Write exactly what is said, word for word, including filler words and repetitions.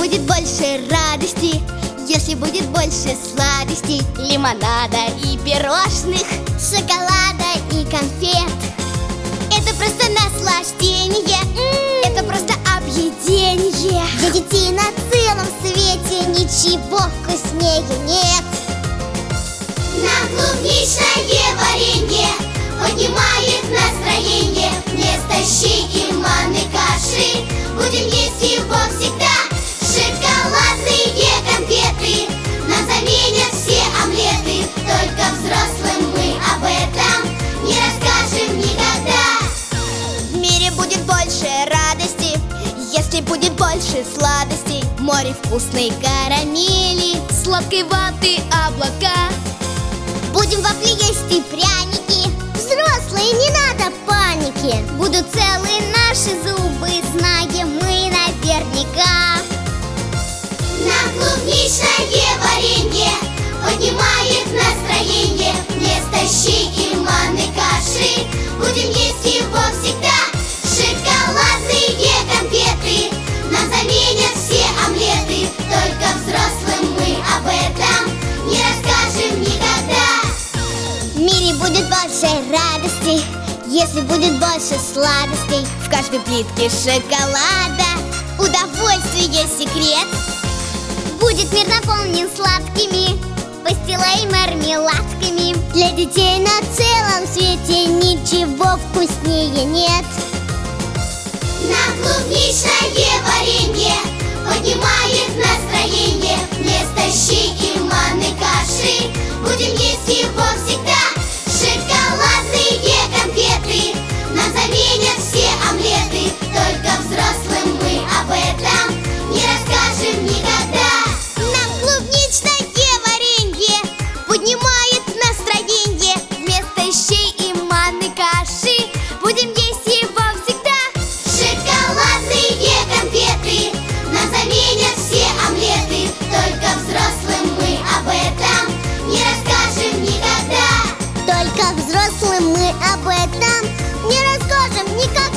будет больше радости, если будет больше сладостей, лимонада и пирожных, шоколада и конфет. Это просто наслаждение, м-м, это просто объедение. Для детей на целом свете ничего вкуснее нет. Нам клубничное варенье поднимает настроение. Вместо щей и манной каши будем есть его всегда. Шоколадные конфеты нам заменят все омлеты. Только взрослым мы об этом не расскажем никогда. В мире будет больше радости, если будет больше сладостей. Море вкусной карамели, сладкой ваты облака. Будем вафли есть и пряники. Взрослые, не надо паники. Будут целые наши зубы, знаем мы наверняка. Нам клубничное варенье поднимает настроение. Вместо щей и манной каши будем есть его всегда. Шоколадные конфеты нам заменят все омлеты. Только взрослым мы об этом не расскажем никогда. В мире будет больше радости, если будет больше сладостей. В каждой плитке шоколада удовольствие секрет. Будет мир наполнен сладкими пастилой и мармеладками. Для детей на целом свете ничего вкуснее нет. Нам клубничное варенье поднимает настроение. Вместо щей и манной каши будем есть его всегда. Шоколадные конфеты нам заменят все омлеты. Только взрослым мы об этом не расскажем никогда. Нам клубничное варенье поднимает настроение. Вместо щей и манной каши будем есть его всегда. Шоколадные конфеты нам заменят все омлеты. Только взрослым мы об этом не расскажем никогда. Только взрослым мы об этом не расскажем никогда.